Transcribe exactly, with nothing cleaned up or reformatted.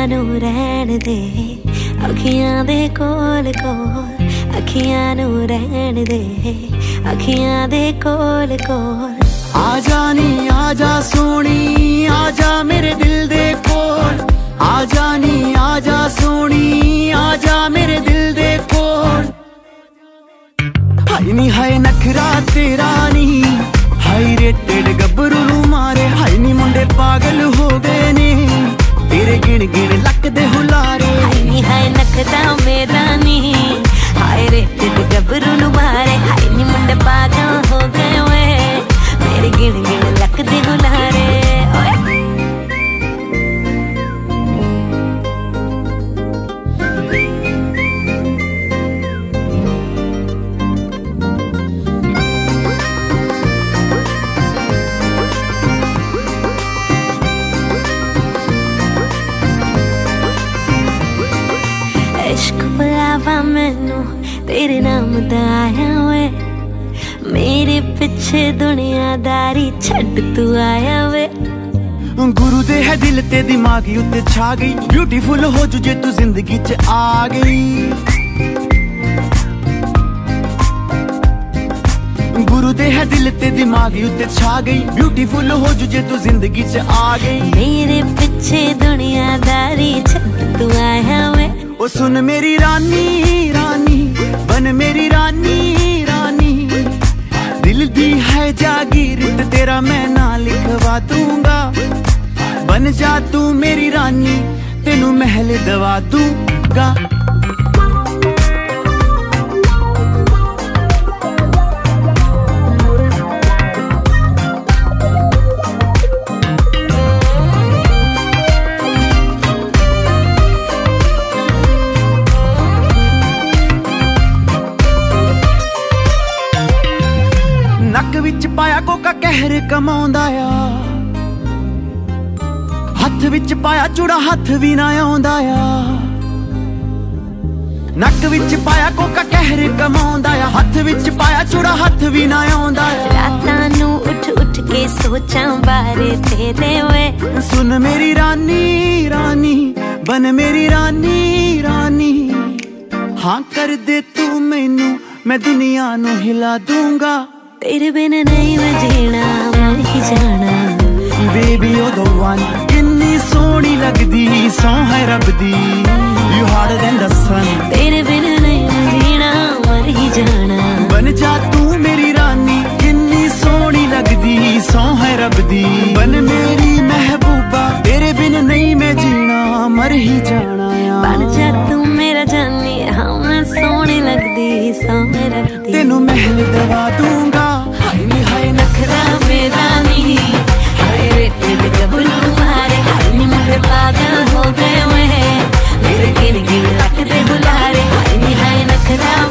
अखियां नू रहन दे, अखियां दे कोल कोल, अखियां नू रहन दे, अखियां दे कोल कोल। आजा नी आजा सोनी, आजा मेरे दिल दे कोल, आजा नी आजा सोनी, आजा मेरे दिल दे कोल। हाय नी हाय नखरा तेरा नी, हाय रेटेड गब्बरू नू मारे, हाय नी मुंडे पागल हो गए ने तेरे गिण गिण लक दे हुलारे। हाय नी हाय नखरा मेरा नी, हाय रेटेड गब्बरू नू मारे, हाय नी मुंडे पागल हो गए वे मेरे गिण गिण लक दे हुलारे। इश्क बुलावा मैनू तेरे नाम दा आया वे, मेरे पिछे दुनियादारी छड्ड तू आया वे। गुरु दे है दिल ते दिमाग उत्ते छा गई, ब्यूटीफुल हो जू जे तू जिंदगी च आ गई। गुरु दे है दिल ते दिमाग उत्ते छा गई, ब्यूटीफुल हो जू जे तू जिंदगी च आ गई। मेरे पिछे दुनियादारी छड्ड तू आया वे। ओ सुन मेरी रानी रानी, बन मेरी रानी रानी, दिल दी है जागीर तेरा मैं ना लिखवा दूंगा। बन जा तू मेरी रानी, तेनू महल दवा दूंगा। नक विच पाया कोका कहर कमाउंदा आ, हथ विच पाया चूड़ा हथ भी ना आउंदा आ। नक विच पाया कोका कहर कमाउंदा आ, हथ विच पाया चूड़ा हथ भी ना आउंदा आ। रातां नू उठ उठ के सोचां बारे तेरे वे। सुन मेरी रानी रानी, बन मेरी रानी रानी, हाँ कर दे तू मैनू, मैं दुनिया नू हिला दूंगा। तेरे बिन नहीं मैं जीना, मर ही जाना। बेबी ओ द वन, किन्नी सोहनी लगदी सौं है रब दी, you harder than the sun. तेरे बिन नहीं मैं जीना, मर ही जाना। बन जा तू मेरी रानी, किन्नी सोहनी लगदी सौं है रब दी, बन मेरी महबूबा, तेरे बिन नहीं मैं जीना, मर ही जाना। बन जा तू मेरा जानी, हाँ मैं सोहनी लगदी सौं है रब दी, तेनू महल दवा दूंगा। हाय नी हाय नखरा मेरा नी, हाय रेटेड गब्बरू मारे, हाय नी मुंडे पागल हो गए वे मेरे गिन गिन लक दे हुलारे। हाय नी हाय नखरा